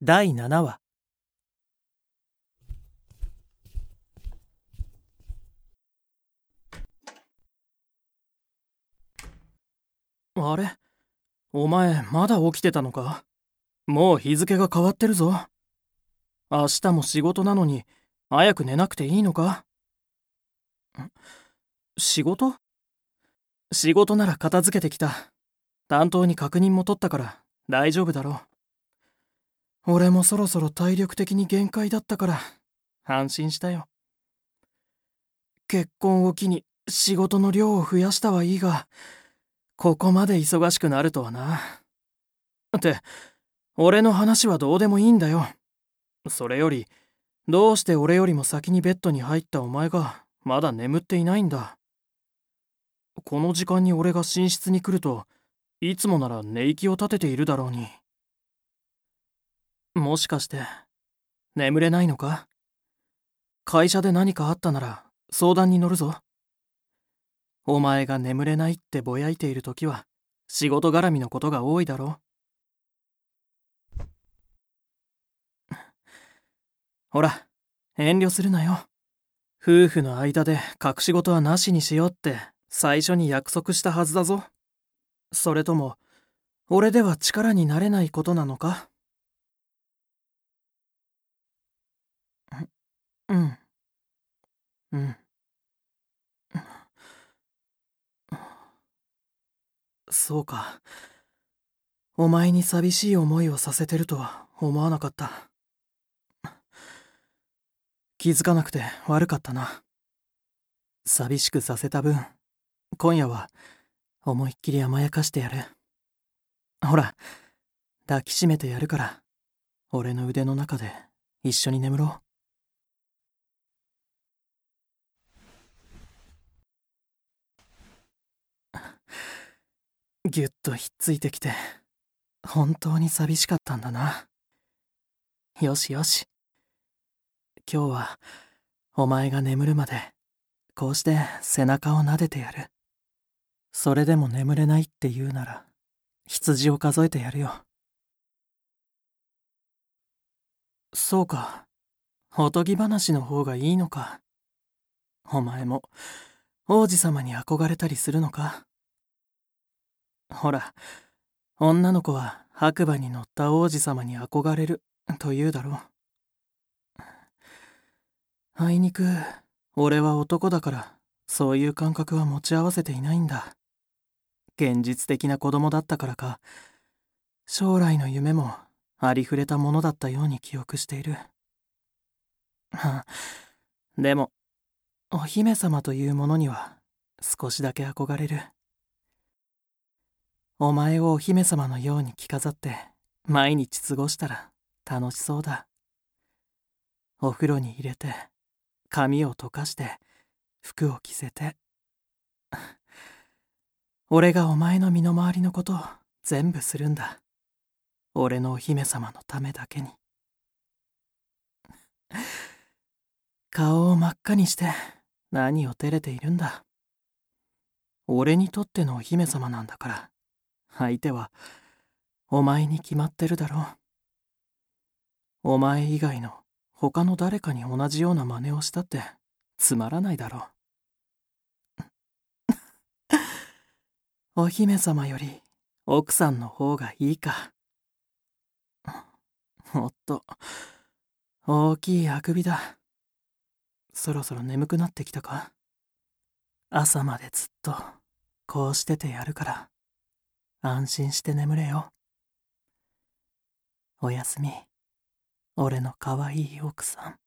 第7話。あれ、お前まだ起きてたのか？もう日付が変わってるぞ。明日も仕事なのに早く寝なくていいのか？仕事？仕事なら片付けてきた。担当に確認も取ったから大丈夫だろう。俺もそろそろ体力的に限界だったから安心したよ。結婚を機に仕事の量を増やしたはいいが、ここまで忙しくなるとはな。って、俺の話はどうでもいいんだよ。それより、どうして俺よりも先にベッドに入ったお前がまだ眠っていないんだ。この時間に俺が寝室に来ると、いつもなら寝息を立てているだろうに。もしかして、眠れないのか？会社で何かあったなら相談に乗るぞ。お前が眠れないってぼやいているときは、仕事絡みのことが多いだろう。ほら、遠慮するなよ。夫婦の間で隠し事はなしにしようって最初に約束したはずだぞ。それとも、俺では力になれないことなのか？うん。うん。そうか。お前に寂しい思いをさせてるとは思わなかった。気づかなくて悪かったな。寂しくさせた分、今夜は思いっきり甘やかしてやる。ほら、抱きしめてやるから、俺の腕の中で一緒に眠ろう。ぎゅっとひっついてきて、本当に寂しかったんだな。よしよし。今日は、お前が眠るまで、こうして背中を撫でてやる。それでも眠れないって言うなら、羊を数えてやるよ。そうか。おとぎ話の方がいいのか。お前も、王子様に憧れたりするのか。ほら、女の子は白馬に乗った王子様に憧れると言うだろう。あいにく、俺は男だから、そういう感覚は持ち合わせていないんだ。現実的な子供だったからか、将来の夢もありふれたものだったように記憶している。でも、お姫様というものには少しだけ憧れる。お前をお姫様のように着飾って毎日過ごしたら楽しそうだ。お風呂に入れて、髪を溶かして、服を着せて。俺がお前の身の回りのことを全部するんだ。俺のお姫様のためだけに。顔を真っ赤にして何を照れているんだ。俺にとってのお姫様なんだから、相手はお前に決まってるだろう。お前以外の他の誰かに同じような真似をしたってつまらないだろう。お姫様より奥さんの方がいいか。おっと、大きいあくびだ。そろそろ眠くなってきたか？朝までずっとこうしててやるから、安心して眠れよ。おやすみ、俺の可愛い奥さん。